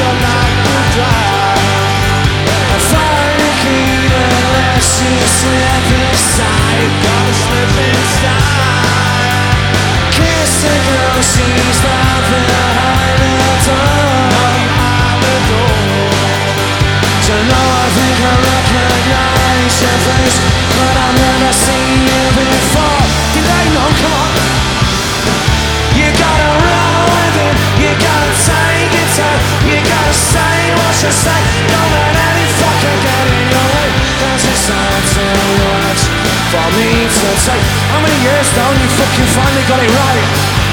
your life will dry. I find a key that lets you slip inside. Gotta slip inside. Kiss the girl, she's right behind the door. Behind the door. So now I think I recognize your face, but I've never seen you before. Did they know? Come on. You gotta roll with it, you gotta take it time. You gotta say what you say, don't let any fucker get in your way. Cause it's all too much for me to take. How many years down you fucking finally got it right?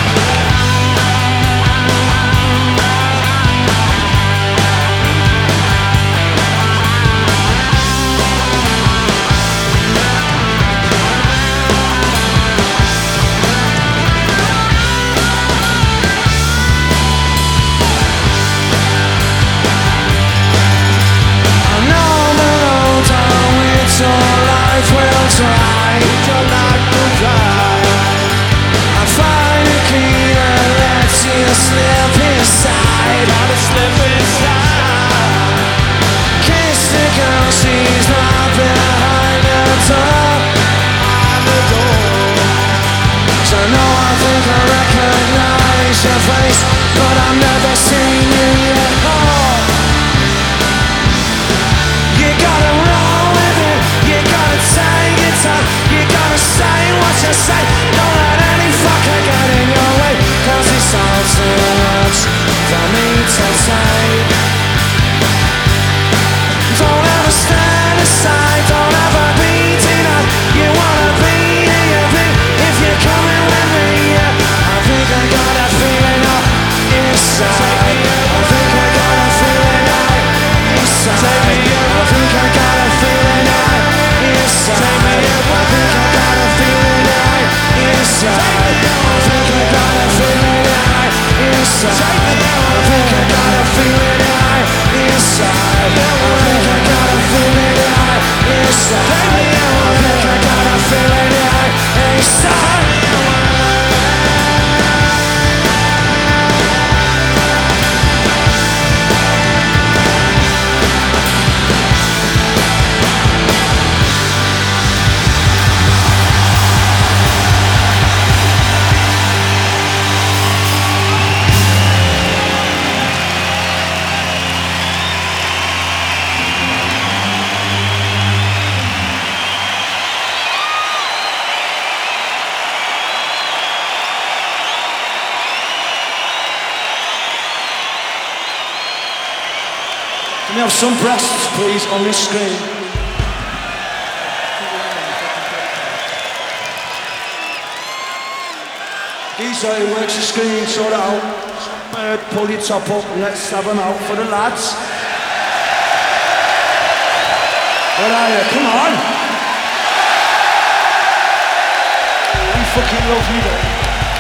But I've never seen you yet. Oh. You gotta roll with it, you gotta take it time. You gotta say what you say, don't let any fucker get in your way. Cause it's all too much for me to take. Don't ever stand aside, don't ever be denied. You wanna be, yeah, you be, if you're coming with me, yeah. I think I got a feeling up inside. I think I got a feeling out inside. I think I got a feeling out inside. I think I got a feeling out inside. I think I got a feeling out inside. I think I got a feeling out inside. I think I got a feeling out inside. I think I got a feeling out inside. Can we have some breasts, please, on this screen? Geezer who works the screen, sort it out. Bird, pull your top up, let's have them out for the lads. Where are you? Come on! We fucking love you, though.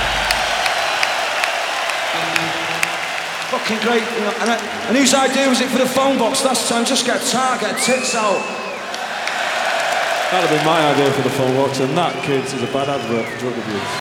Fucking great, you know, and whose idea was it for the phone box last time? Just get Target tits out. That'd have been my idea for the phone box, and that, kids, is a bad advert for drug abuse.